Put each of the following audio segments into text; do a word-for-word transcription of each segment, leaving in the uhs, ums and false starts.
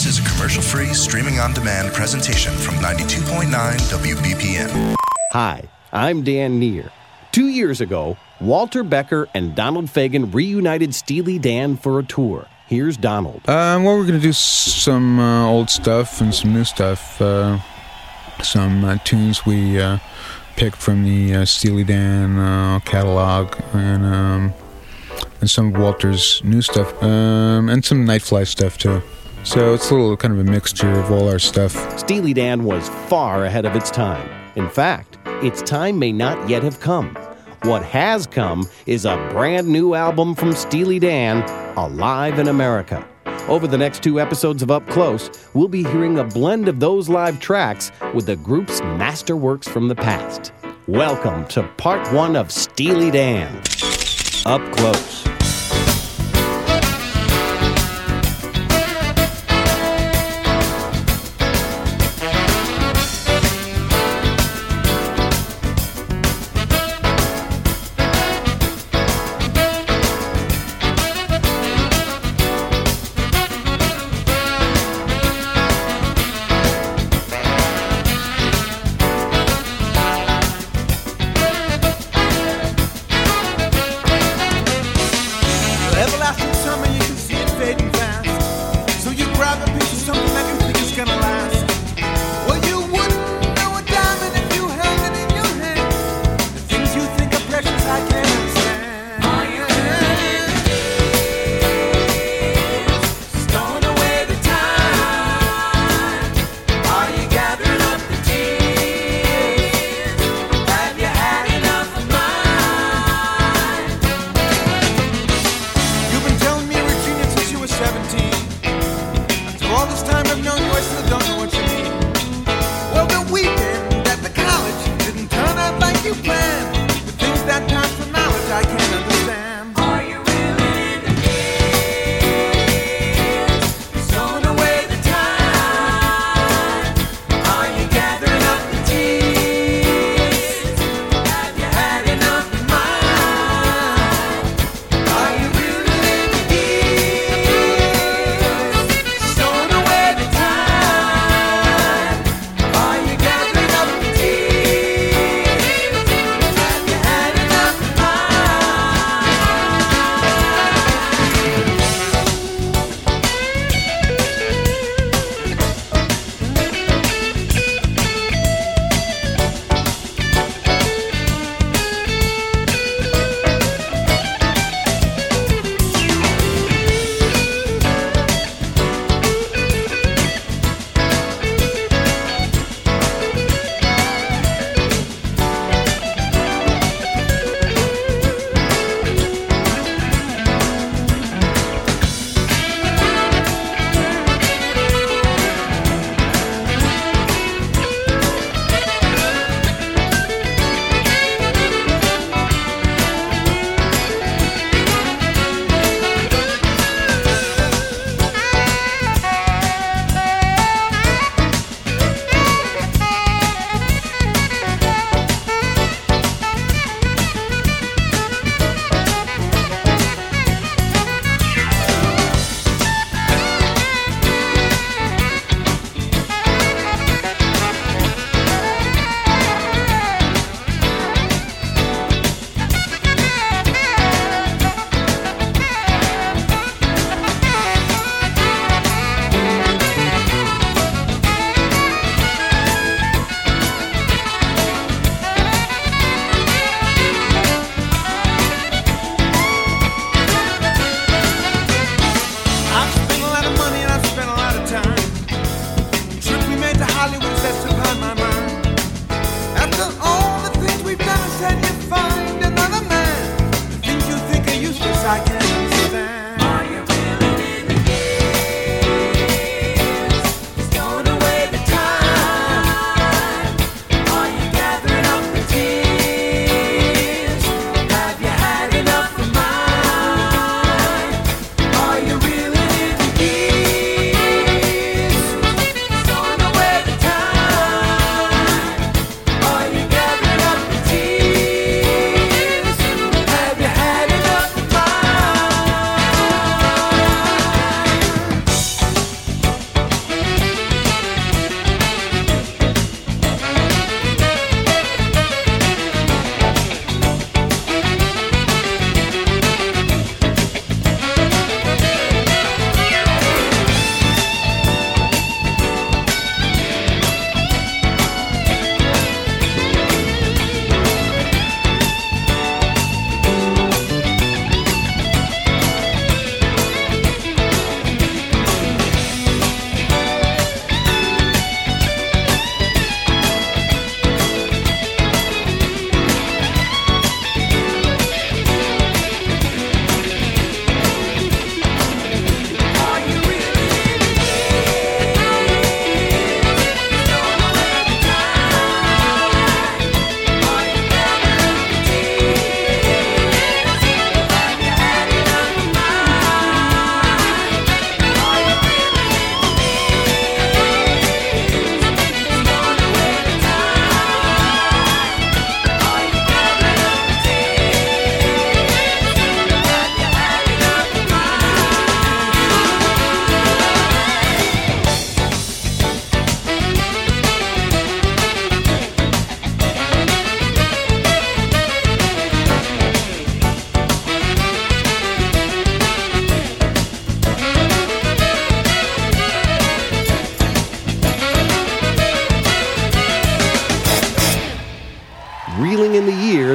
This is a commercial-free, streaming-on-demand presentation from ninety-two point nine W B P M. Hi, I'm Dan Neer. Two years ago, Walter Becker and Donald Fagen reunited Steely Dan for a tour. Here's Donald. Uh, well, we're going to do some uh, old stuff and some new stuff. Uh, some uh, tunes we uh, picked from the uh, Steely Dan uh, catalog, and um, and some of Walter's new stuff, um, and some Nightfly stuff too. So it's a little kind of a mixture of all our stuff. Steely Dan was far ahead of its time. In fact, its time may not yet have come. What has come is a brand new album from Steely Dan, Alive in America. Over the next two episodes of Up Close, we'll be hearing a blend of those live tracks with the group's masterworks from the past. Welcome to part one of Steely Dan, Up Close.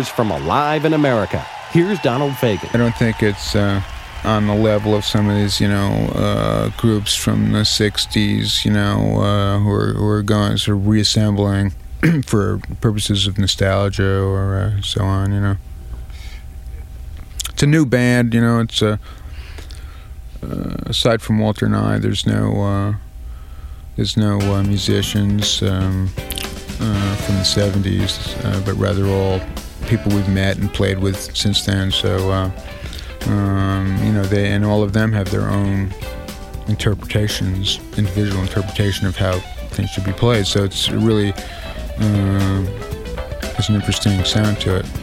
players from Alive in America. Here's Donald Fagen. I don't think it's uh, on the level of some of these, you know, uh, groups from the sixties, you know, uh, who, are, who are going, sort of reassembling for purposes of nostalgia or uh, so on, you know. It's a new band, you know, it's a... Uh, aside from Walter and I, there's no uh, there's no uh, musicians um, uh, from the seventies, uh, but rather all people we've met and played with since then. So uh, um, you know, they and all of them have their own interpretations, individual interpretation of how things should be played. So it's really uh, has an interesting sound to it.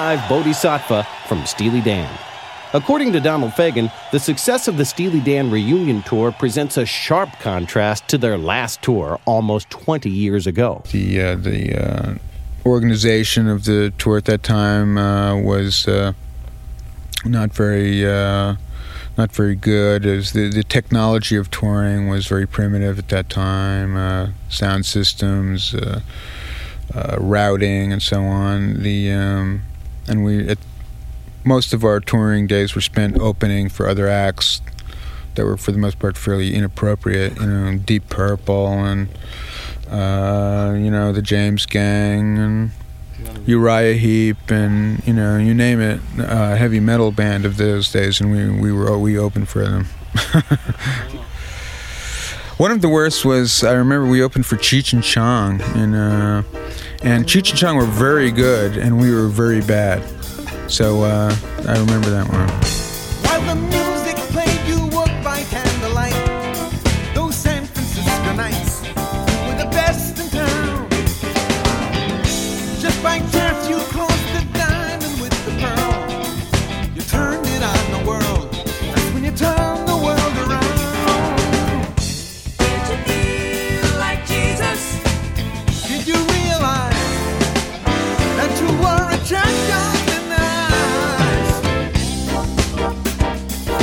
live Bodhisattva from Steely Dan. According to Donald Fagen, the success of the Steely Dan reunion tour presents a sharp contrast to their last tour almost twenty years ago. The uh, the uh, organization of the tour at that time uh, was uh, not very uh, not very good. As the the technology of touring was very primitive at that time. Uh, sound systems, uh, uh, routing, and so on. The um, and we. At, Most of our touring days were spent opening for other acts that were, for the most part, fairly inappropriate. You know, Deep Purple and uh, you know the James Gang and Uriah Heep and you know you name it, uh, heavy metal band of those days, and we we were we opened for them. One of the worst was, I remember we opened for Cheech and Chong, and uh, and Cheech and Chong were very good, and we were very bad. So uh, I remember that one. While the music played, you worked by candlelight. Those San Francisco nights were the best in town. Just by chance, you closed the diamond with the pearl. You turned it on the world. That's when you turned the world around. Did you feel like Jesus? Did you realize that you were a champion?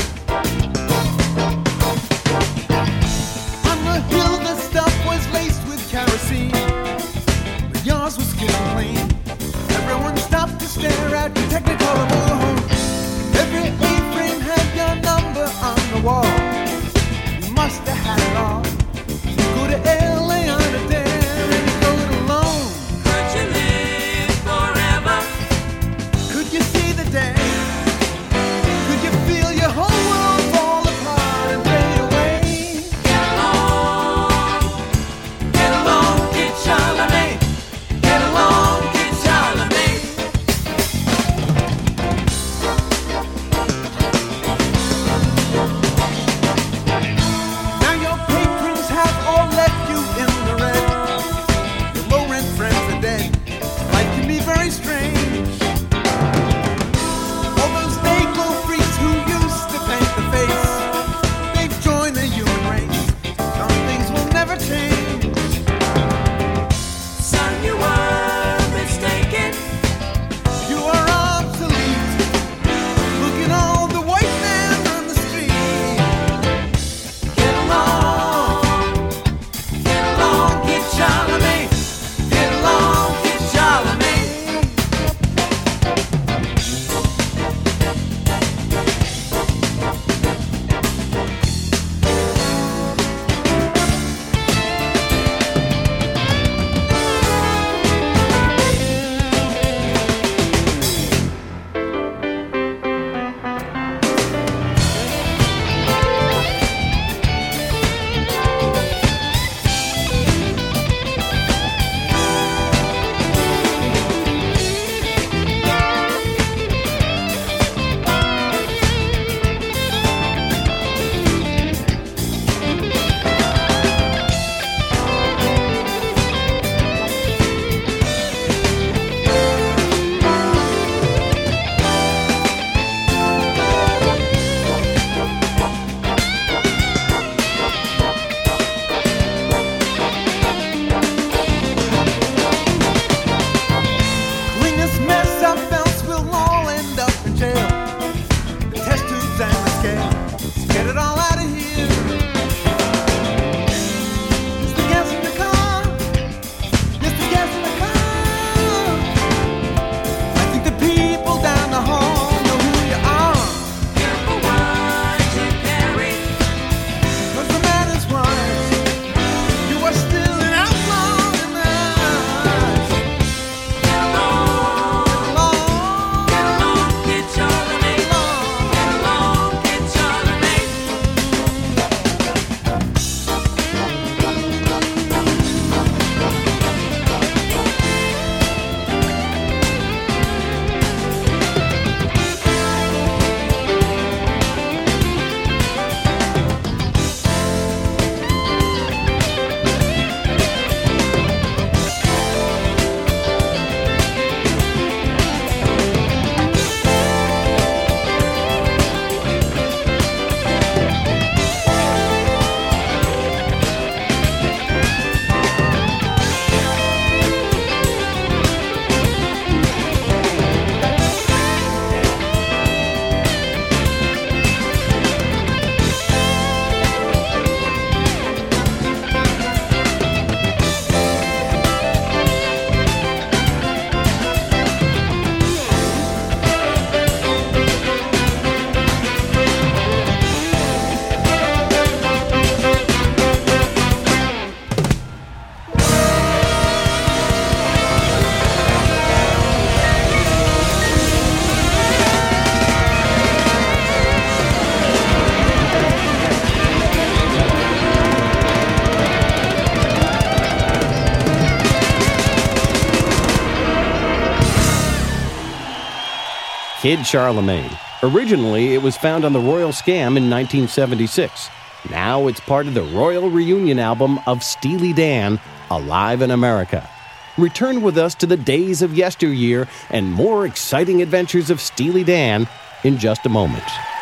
Kid Charlemagne. Originally, it was found on the Royal Scam in nineteen seventy-six. Now it's part of the Royal Reunion album of Steely Dan, Alive in America. Return with us to the days of yesteryear and more exciting adventures of Steely Dan in just a moment.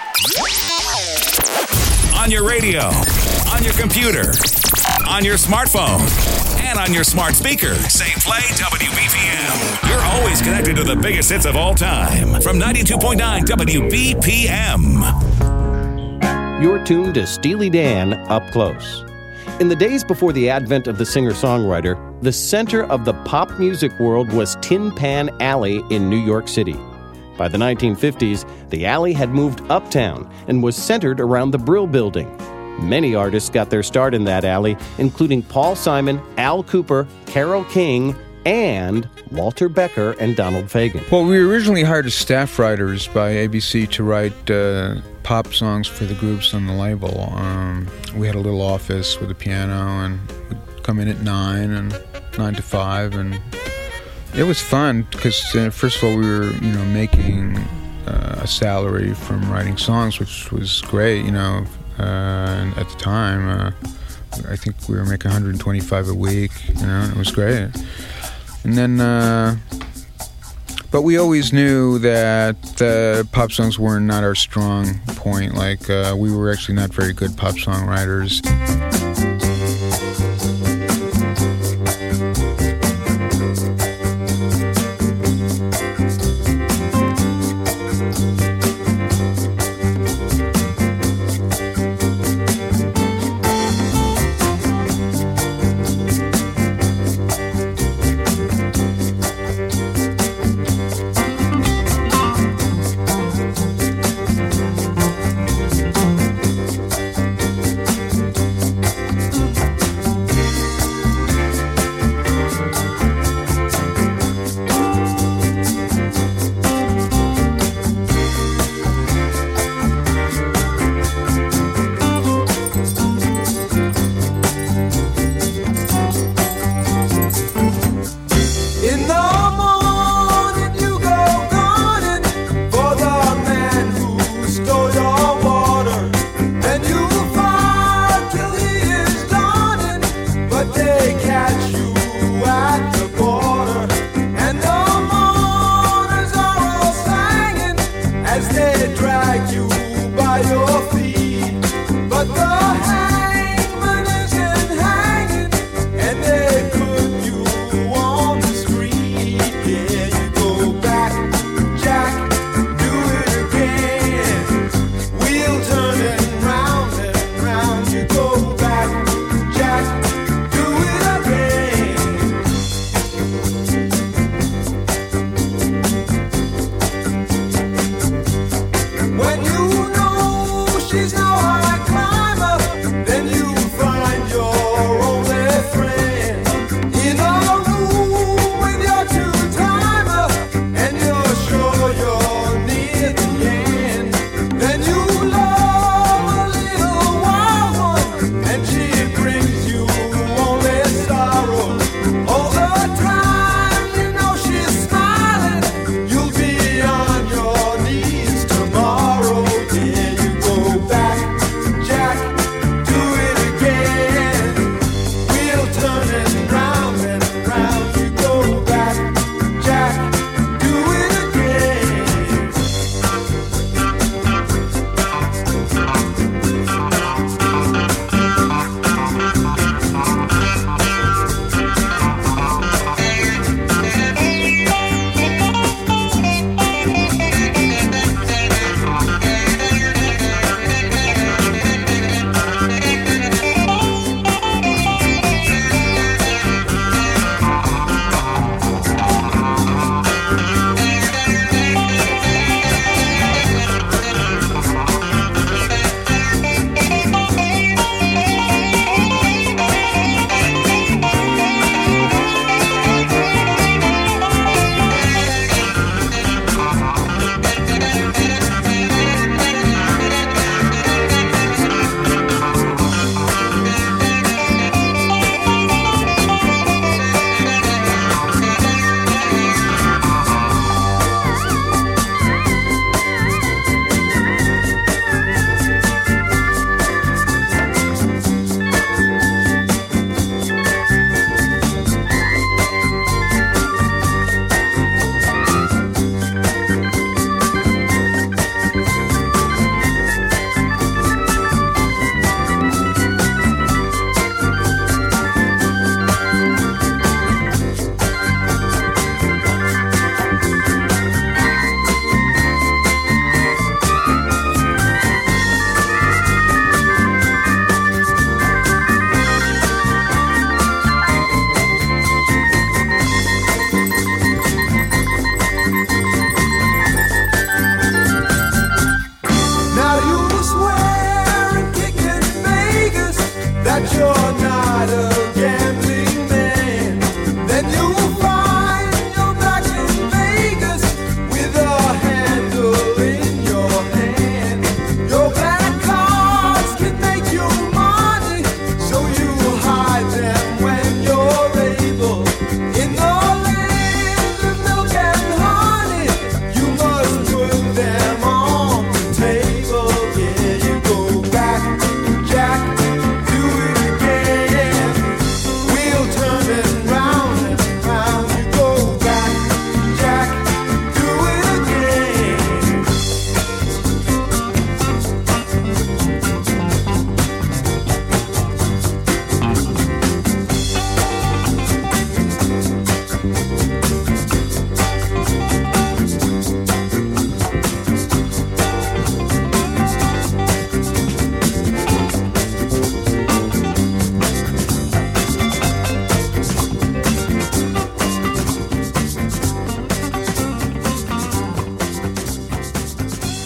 On your radio, on your computer, on your smartphone, and on your smart speaker. Say play W B P M. You're always connected to the biggest hits of all time from ninety-two point nine W B P M. You're tuned to Steely Dan Up Close. In the days before the advent of the singer-songwriter, the center of the pop music world was Tin Pan Alley in New York City. By the nineteen fifties, the alley had moved uptown and was centered around the Brill Building. Many artists got their start in that alley, including Paul Simon, Al Kooper, Carole King, and Walter Becker and Donald Fagen. Well, we were originally hired as staff writers by A B C to write uh, pop songs for the groups on the label. Um, we had a little office with a piano, and we'd come in at nine and nine to five, and it was fun because uh, first of all we were, you know, making uh, a salary from writing songs, which was great, you know. Uh, and at the time, uh, I think we were making one hundred twenty-five a week, you know, and it was great. And then, uh, but we always knew that uh, pop songs were not our strong point. Like, uh, we were actually not very good pop song writers.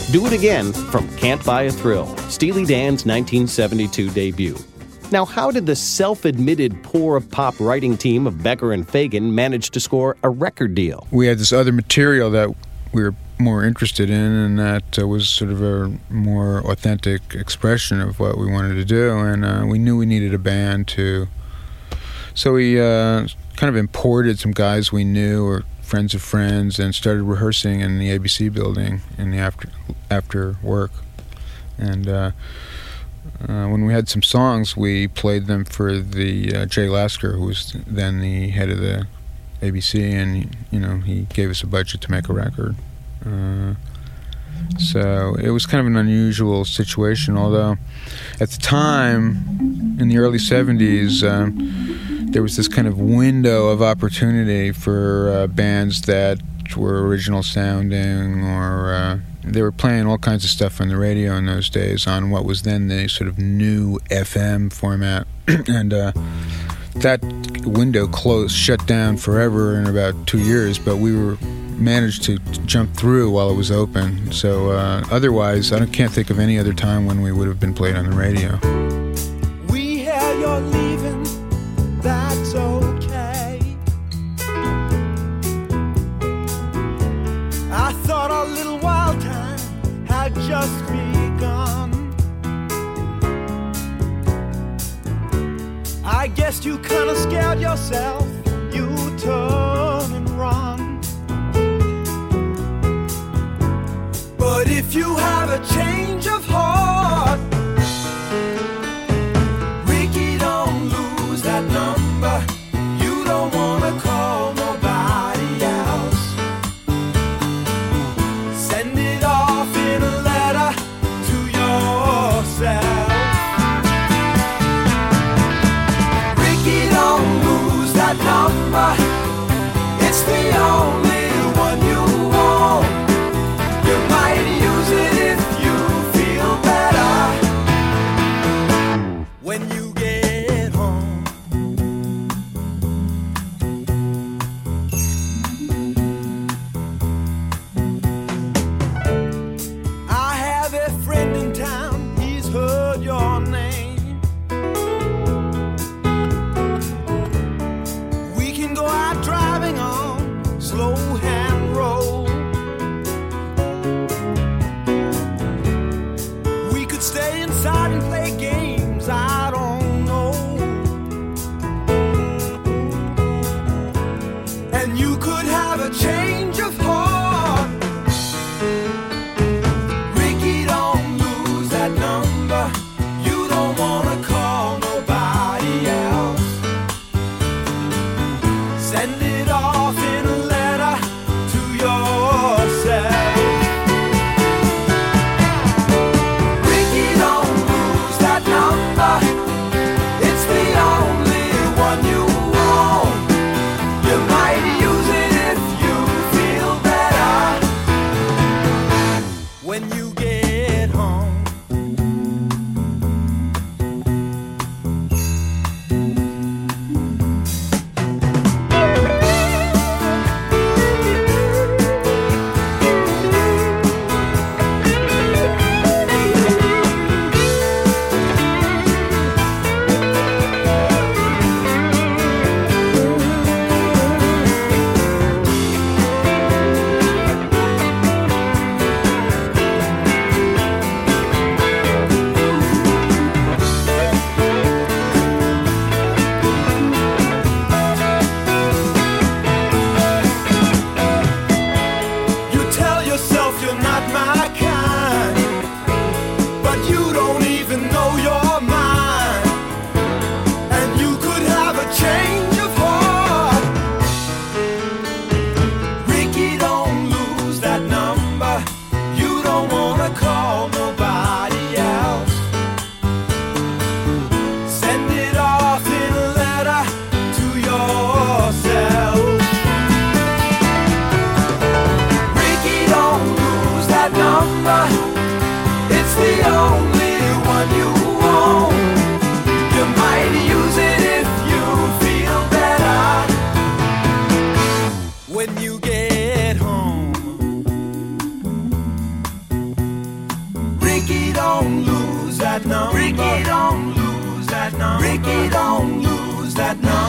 Do It Again from Can't Buy a Thrill, Steely Dan's nineteen seventy-two debut. Now, how did the self-admitted poor pop writing team of Becker and Fagen manage to score a record deal? We had this other material that we were more interested in, and that uh, was sort of a more authentic expression of what we wanted to do, and uh, we knew we needed a band to... So we uh, kind of imported some guys we knew or friends of friends and started rehearsing in the A B C building in the after after work. And uh, uh, when we had some songs, we played them for the uh, Jay Lasker, who was then the head of the A B C, and you know he gave us a budget to make a record. Uh, so it was kind of an unusual situation, although at the time, in the early seventies, um, there was this kind of window of opportunity for uh, bands that were original sounding, or uh, they were playing all kinds of stuff on the radio in those days on what was then the sort of new F M format. And uh, that window closed, shut down forever in about two years, but we were managed to jump through while it was open. So uh, otherwise, I can't think of any other time when we would have been played on the radio. We hear you're leaving, that's okay. I thought our little wild time had just begun. I guess you kinda scared yourself, you turn and run. But if you have a change of heart, Ricky, don't lose that number. You don't wanna call nobody else. Send it off in a letter to yourself. Ricky, don't lose that number. It's the only one you want. You might use it if you feel better when you get home. I have a friend in town, he's heard your name. We can go out driving on slow hand road. Stay inside and play games, I don't know. And you could have a change of heart. Ricky, don't lose that number. You don't wanna call nobody else. Send it off in a letter to yourself. It's the only one you want. You might use it if you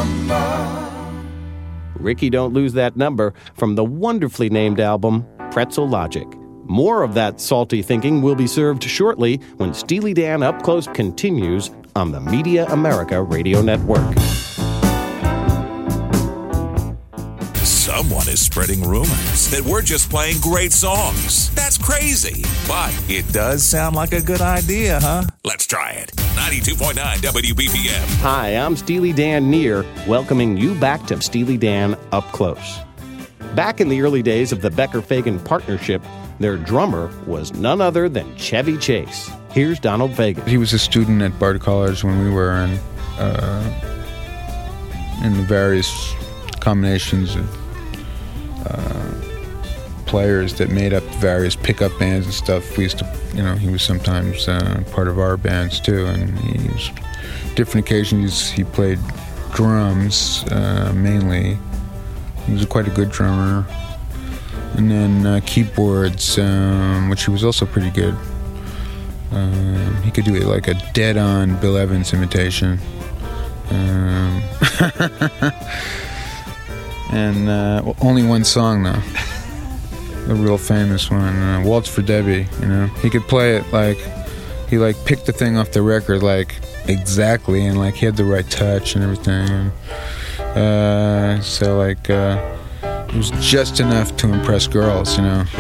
number. Ricky Don't Lose That Number from the wonderfully named album Pretzel Logic. More of that salty thinking will be served shortly when Steely Dan Up Close continues on the Media America Radio Network. Someone is spreading rumors that we're just playing great songs. That's crazy, but it does sound like a good idea, huh? Let's try it. ninety-two point nine W B P M. Hi, I'm Steely Dan Neer, welcoming you back to Steely Dan Up Close. Back in the early days of the Becker-Fagan partnership, their drummer was none other than Chevy Chase. Here's Donald Fagen. He was a student at Bard College when we were in, uh, in the various combinations of uh, players that made up various pickup bands and stuff. We used to, you know, he was sometimes uh, part of our bands too, and he was, different occasions he played drums uh, mainly. He was quite a good drummer. And then uh, keyboards, um, which he was also pretty good. Um, he could do it like a dead-on Bill Evans imitation. Um, and uh, well, only one song though, a real famous one, uh, "Waltz for Debbie." You know, he could play it like he like picked the thing off the record like exactly, and like he had the right touch and everything. And, uh, so like uh, it was just enough to impress girls, you know.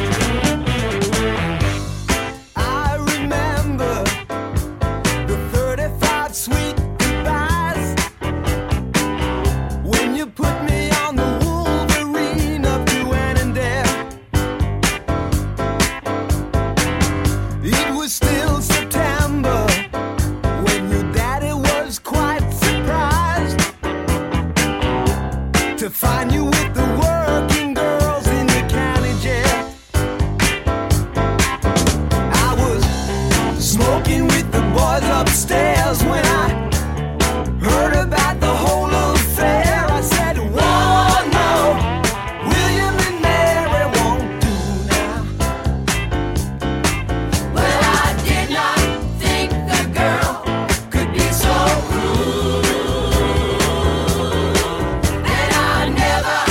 Never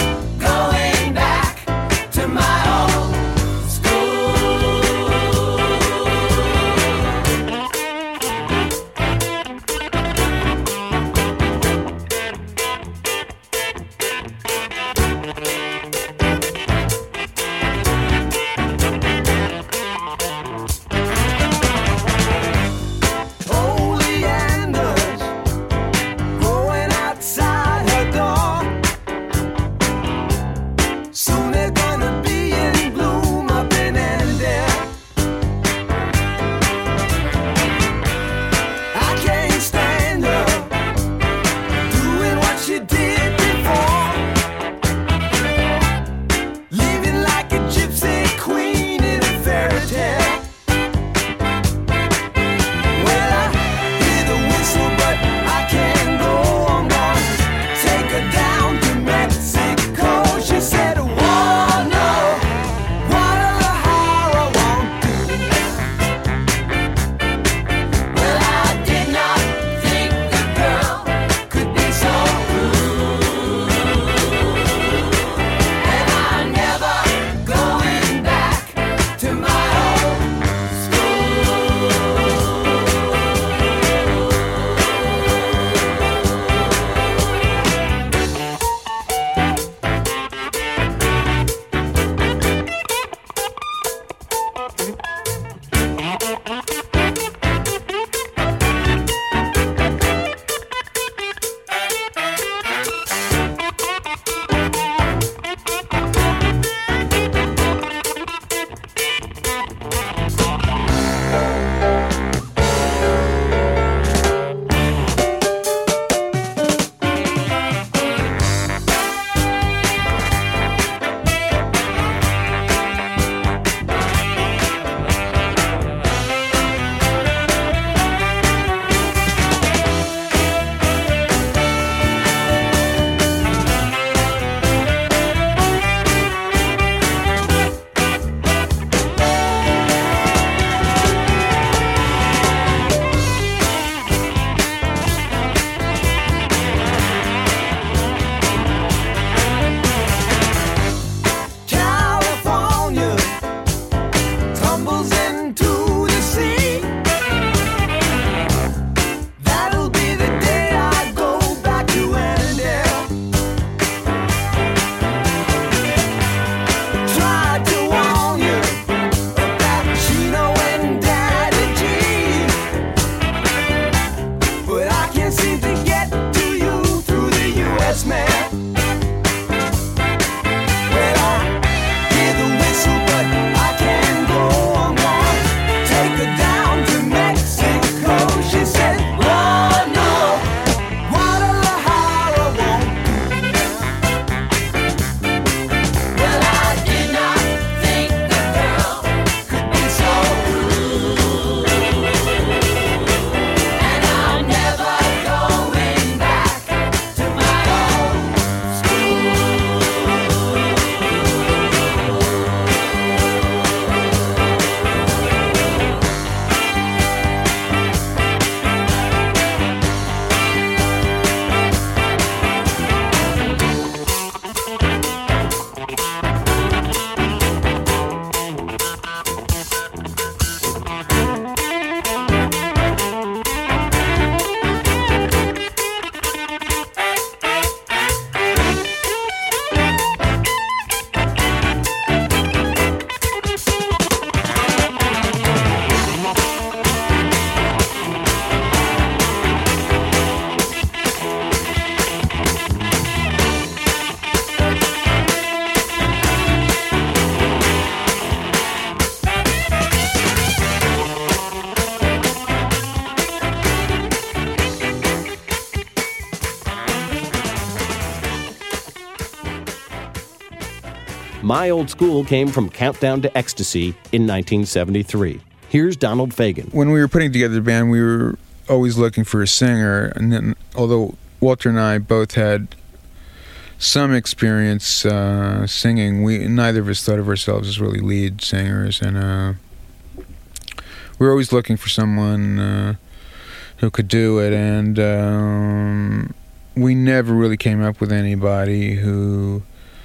My Old School came from Countdown to Ecstasy in nineteen seventy-three. Here's Donald Fagen. When we were putting together the band, we were always looking for a singer, and then, although Walter and I both had some experience uh, singing, we neither of us thought of ourselves as really lead singers, and uh, we were always looking for someone uh, who could do it, and um, we never really came up with anybody who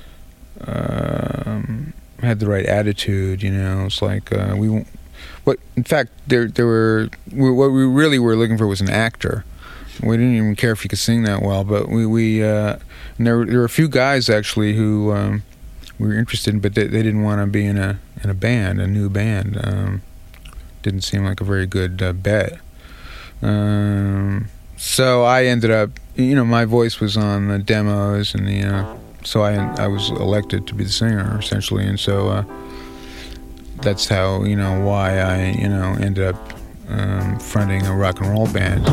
um, had the right attitude. You know, it's like uh, we. What in fact, there there were what we really were looking for was an actor. We didn't even care if he could sing that well, but we we uh, and there there were a few guys actually who um, we were interested in, but they, they didn't want to be in a in a band, a new band. Um, didn't seem like a very good uh, bet. Um, so I ended up, you know, my voice was on the demos, and the uh, so I I was elected to be the singer essentially, and so uh, that's how, you know, why I you know ended up um, fronting a rock and roll band.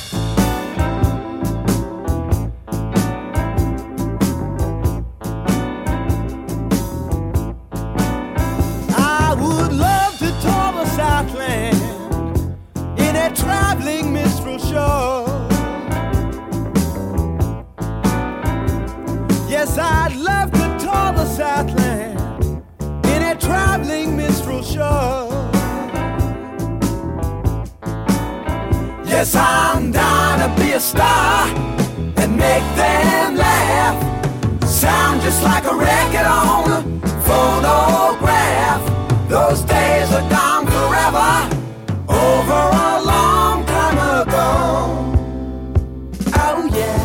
Yes, I'm down to be a star and make them laugh. Sound just like a record on a phonograph. Those days are gone forever, over a long time ago. Oh yeah.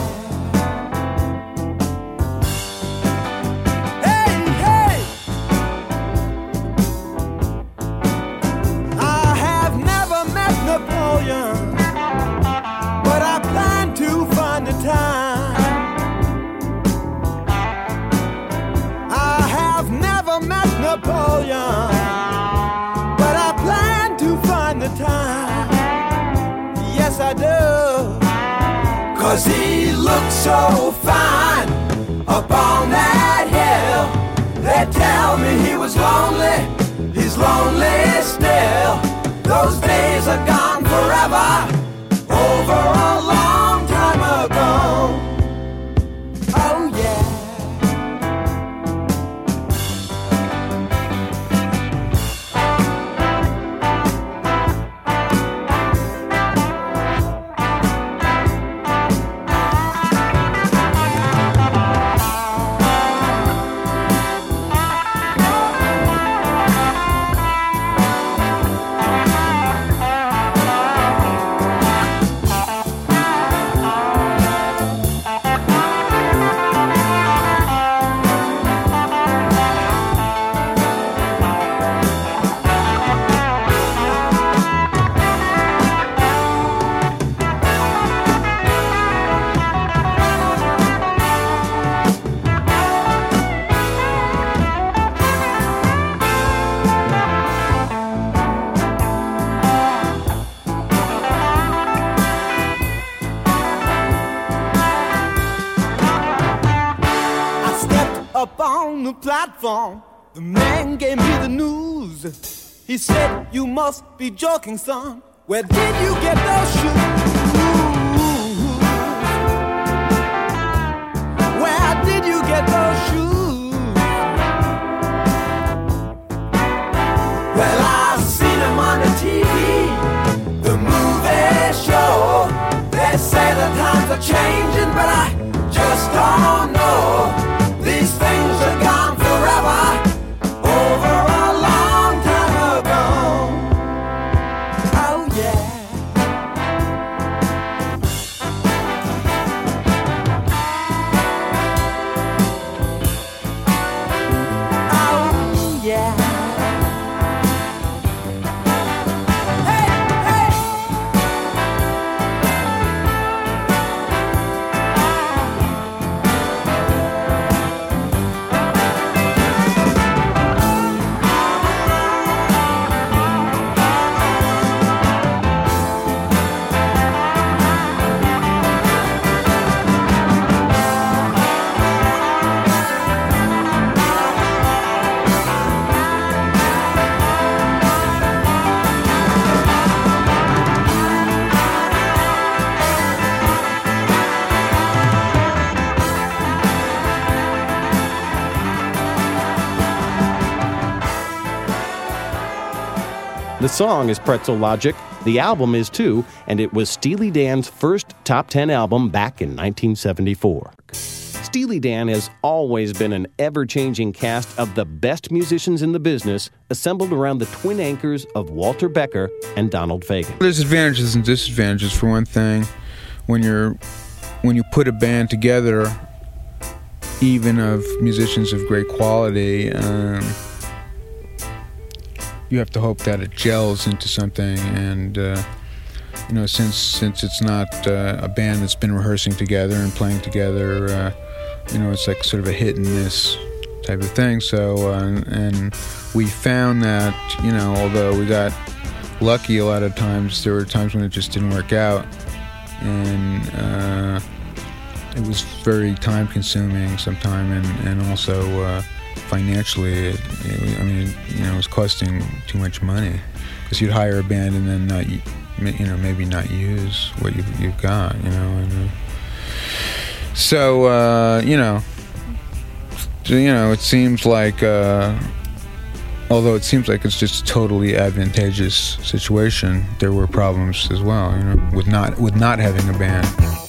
Hey, hey. I have never met Napoleon, time. I have never met Napoleon, but I plan to find the time. Yes, I do. 'Cause he looks so fine up on that hill. They tell me he was lonely, he's lonely still. Those days are gone forever, over a long time ago. Oh yeah. Platform, the man gave me the news. He said, you must be joking, son. Where did you get those shoes? Where did you get those shoes? Well, I've seen them on the T V, the movie show. They say the times are changing, but I just don't know. These things are gone forever, over a long time ago. Oh yeah. Oh yeah. Hey, hey. The song is Pretzel Logic, the album is too, and it was Steely Dan's first top ten album back in nineteen seventy-four. Steely Dan has always been an ever-changing cast of the best musicians in the business, assembled around the twin anchors of Walter Becker and Donald Fagen. There's advantages and disadvantages. For one thing, when you're when you put a band together, even of musicians of great quality, um, you have to hope that it gels into something. And uh, you know, since since it's not uh, a band that's been rehearsing together and playing together, uh, you know, it's like sort of a hit and miss type of thing. So, uh, and we found that, you know, although we got lucky a lot of times, there were times when it just didn't work out, and uh, it was very time consuming sometime, and, and also uh, financially, it, it, I mean, you know, it was costing too much money, because you'd hire a band and then not, you know, maybe not use what you've, you've got, you know, and uh, so, uh, you know, so, you know, it seems like, uh, although it seems like it's just a totally advantageous situation, there were problems as well, you know, with not with not having a band.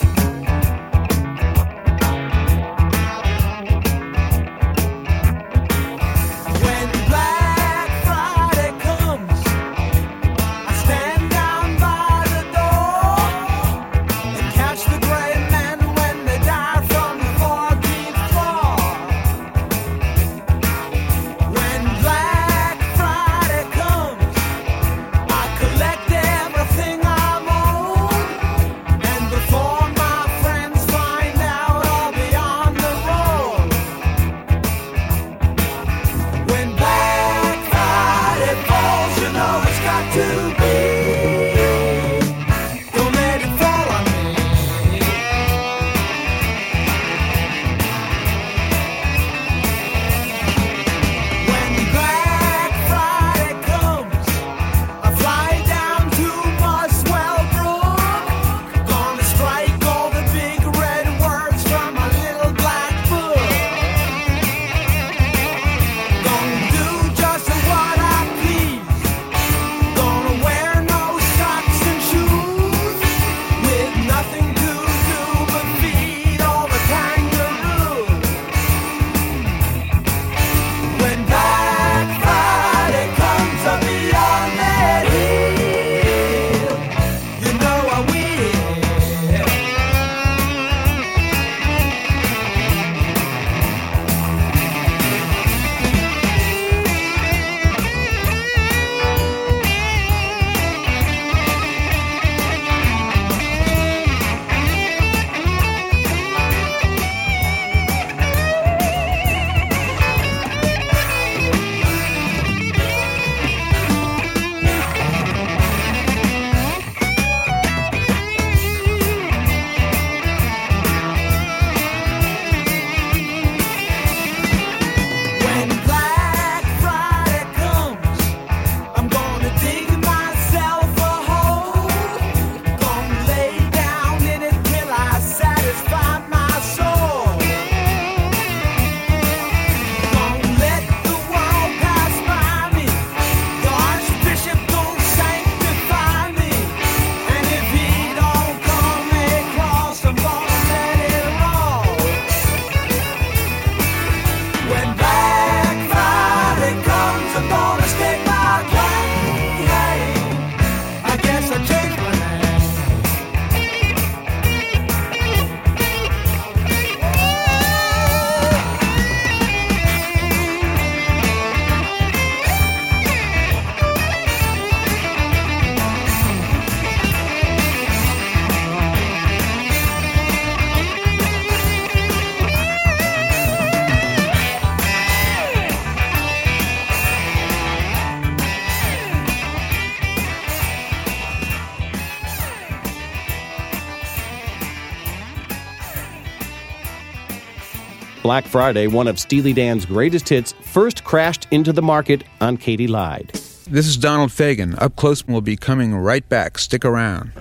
Black Friday, one of Steely Dan's greatest hits, first crashed into the market on Katy Lied. This is Donald Fagen. Up Close will be coming right back. Stick around.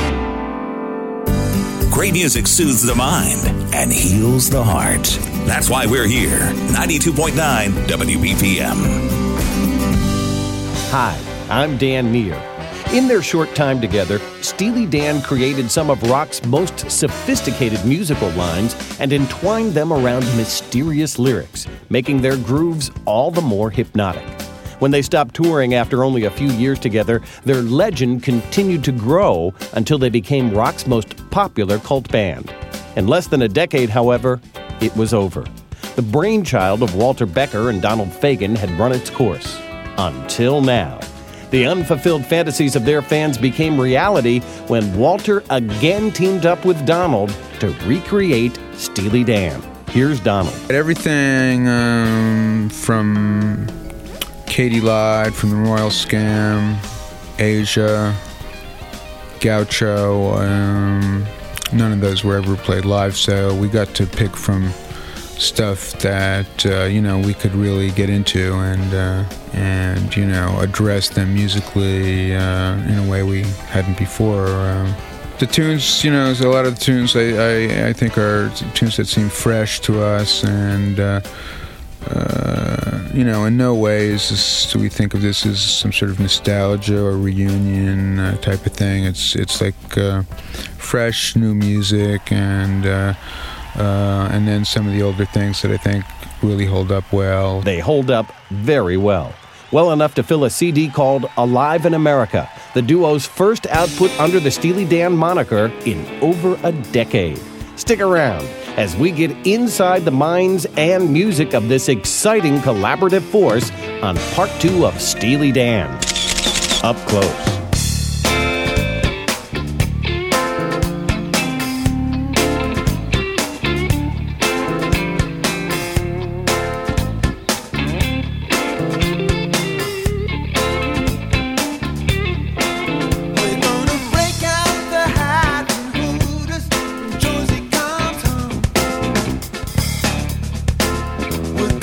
Great music soothes the mind and heals the heart. That's why we're here. ninety-two point nine W B P M. Hi, I'm Dan Neer. In their short time together, Steely Dan created some of rock's most sophisticated musical lines and entwined them around mysterious lyrics, making their grooves all the more hypnotic. When they stopped touring after only a few years together, their legend continued to grow until they became rock's most popular cult band. In less than a decade, however, it was over. The brainchild of Walter Becker and Donald Fagen had run its course. Until now. The unfulfilled fantasies of their fans became reality when Walter again teamed up with Donald to recreate Steely Dan. Here's Donald. Everything um, from Katy Lied, from the Royal Scam, Asia, Gaucho, um, none of those were ever played live, so we got to pick from stuff that uh, you know we could really get into and uh, and you know address them musically uh, in a way we hadn't before. Uh, the tunes, you know, a lot of the tunes I, I, I think are tunes that seem fresh to us, and uh, uh, you know, in no ways is, do we think of this as some sort of nostalgia or reunion uh, type of thing. It's it's like uh, fresh new music and. Uh, Uh, and then some of the older things that I think really hold up well. They hold up very well. Well enough to fill a C D called Alive in America, the duo's first output under the Steely Dan moniker in over a decade. Stick around as we get inside the minds and music of this exciting collaborative force on part two of Steely Dan. Up close.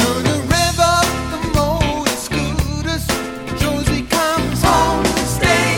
Stay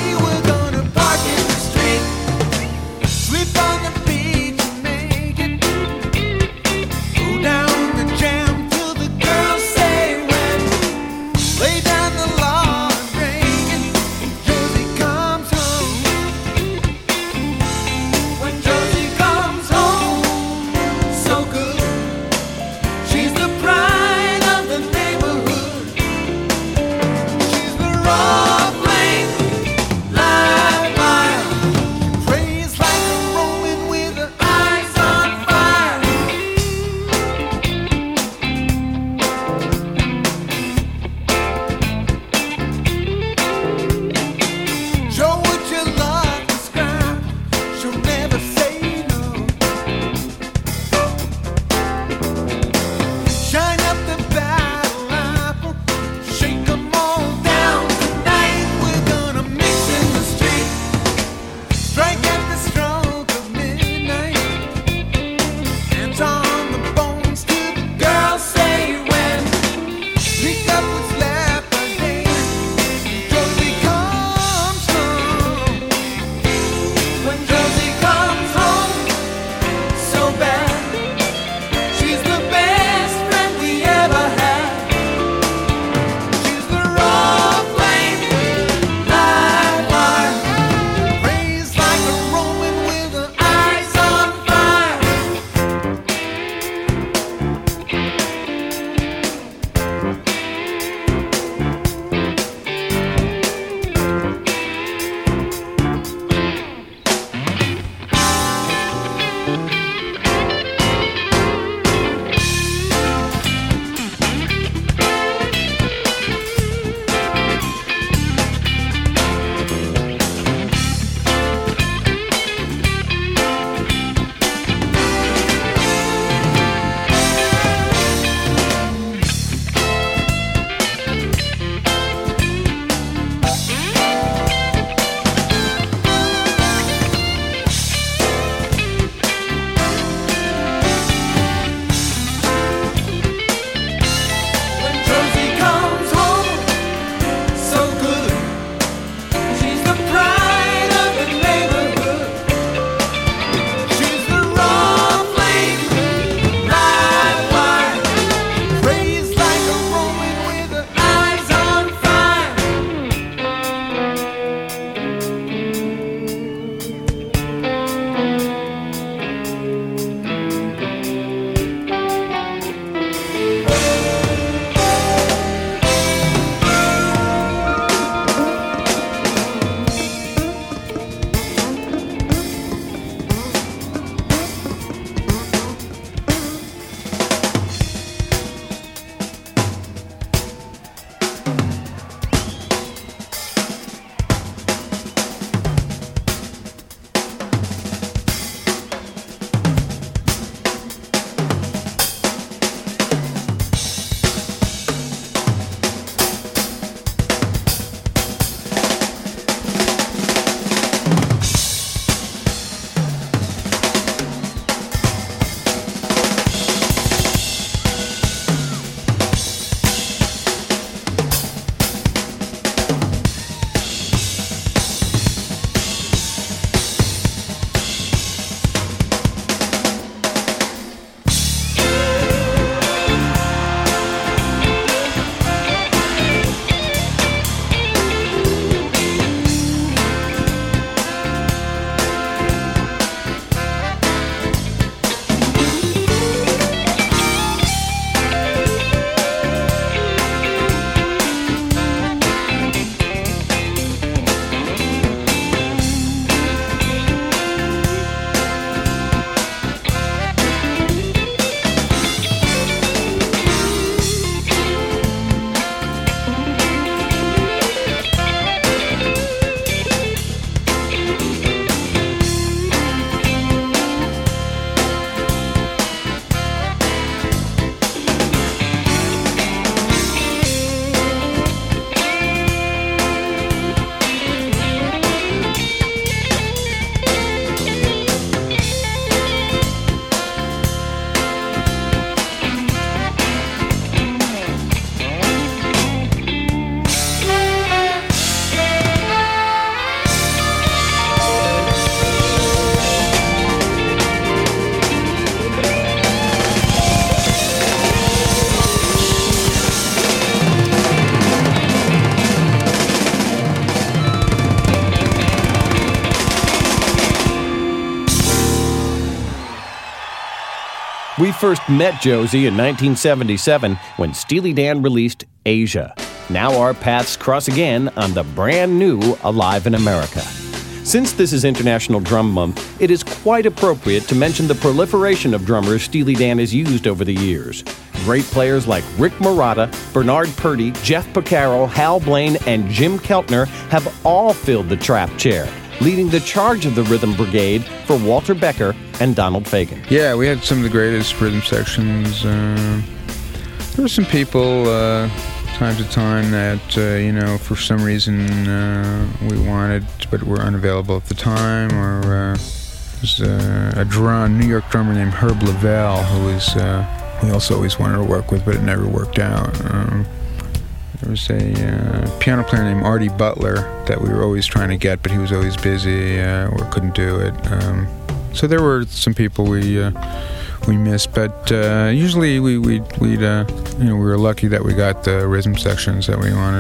first met Josie in nineteen seventy-seven when Steely Dan released Asia. Now our paths cross again on the brand new Alive in America. Since this is International Drum Month, it is quite appropriate to mention the proliferation of drummers Steely Dan has used over the years. Great players like Rick Marotta, Bernard Purdie, Jeff Porcaro, Hal Blaine, and Jim Keltner have all filled the trap chair, leading the charge of the Rhythm Brigade for Walter Becker and Donald Fagen. Yeah, we had some of the greatest rhythm sections. Uh, there were some people, uh, time to time, that, uh, you know, for some reason uh, we wanted, but were unavailable at the time, or uh, there's uh, a drum, New York drummer named Herb Lavelle, who was, uh, we also always wanted to work with, but it never worked out. Um, there was a uh, piano player named Artie Butler that we were always trying to get, but he was always busy uh, or couldn't do it. Um, so there were some people we uh, we missed, but uh, usually we we we'd uh, you know we were lucky that we got the rhythm sections that we wanted.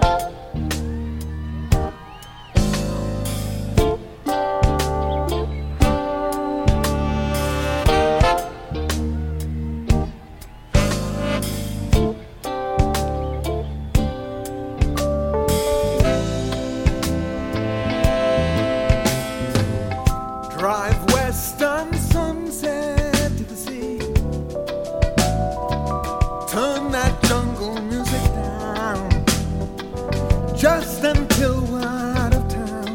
Drive west on Sunset to the sea. Turn that jungle music down just until we're out of town.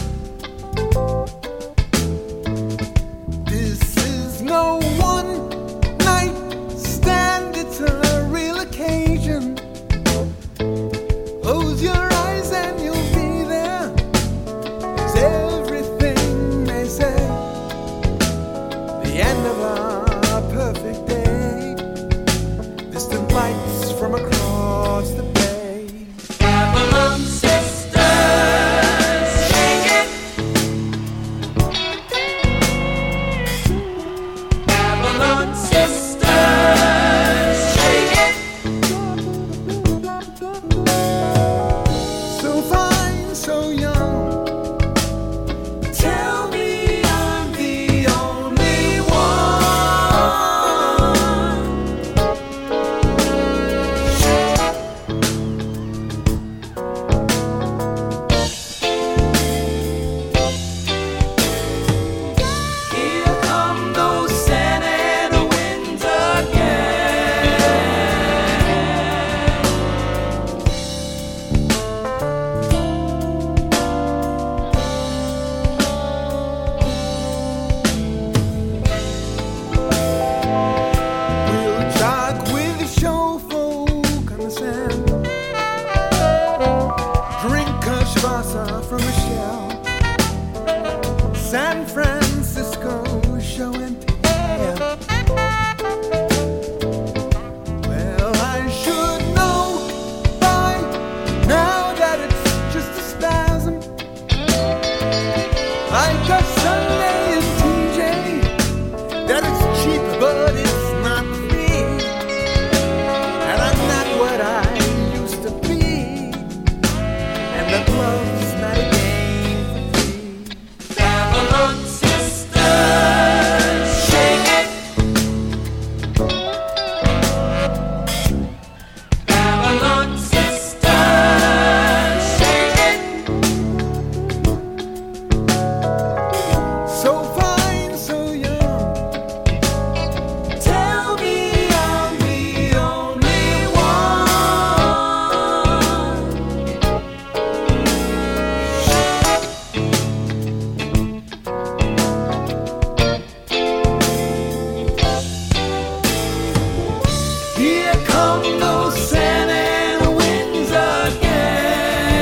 This is no one night stand, it's a real occasion. Close your eyes and you'll be there. It's everything they say. The end of a perfect day. Distant lights from across the bay. Babylon sisters, shake it. Babylon sisters, shake it. So fine, so young. Tell me I'm the only one. Here come those Santa Ana winds again. We'll jog with the show folk on the sand. Drink a Schwarzer from a shell. San Francisco show and tell. Well, I should know by now that it's just a spasm. Like a Sunday in T J. That it's cheap, but it's not free. And I'm not what I used to be. And the glove's not a game for free. Babylon sisters, shake it. Babylon sisters, shake it. So fine, so young. Tell me I'm the only one. Here come those Santa Ana winds again.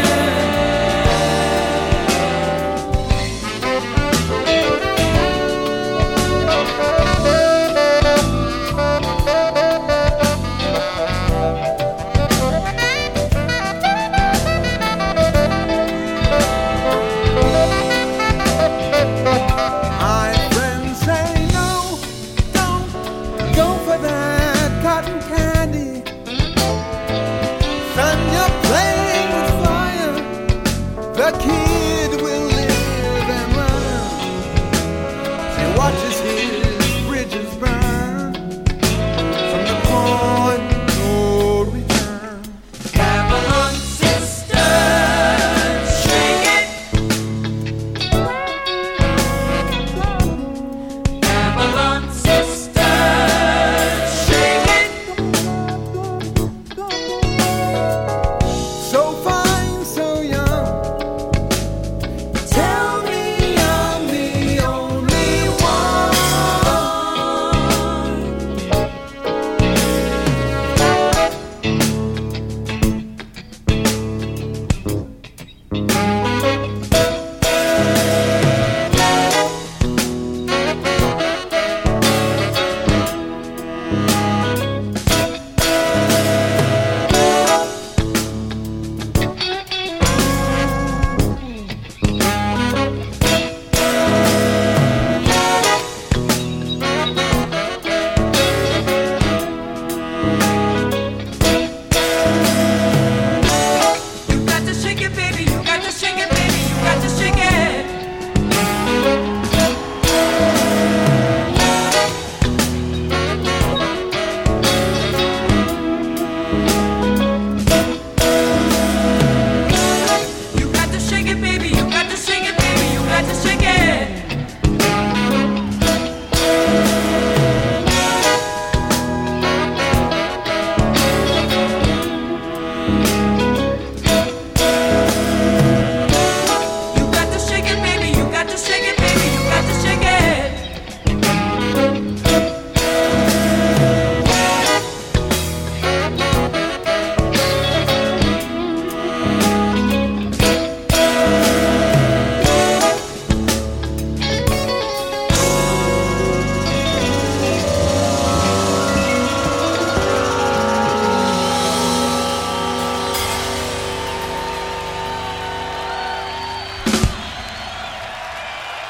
My friends say no, don't go for that cotton candy.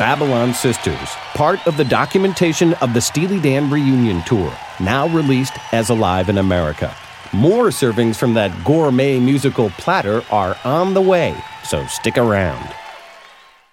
Babylon Sisters, part of the documentation of the Steely Dan reunion tour, now released as Alive in America. More servings from that gourmet musical platter are on the way, so stick around.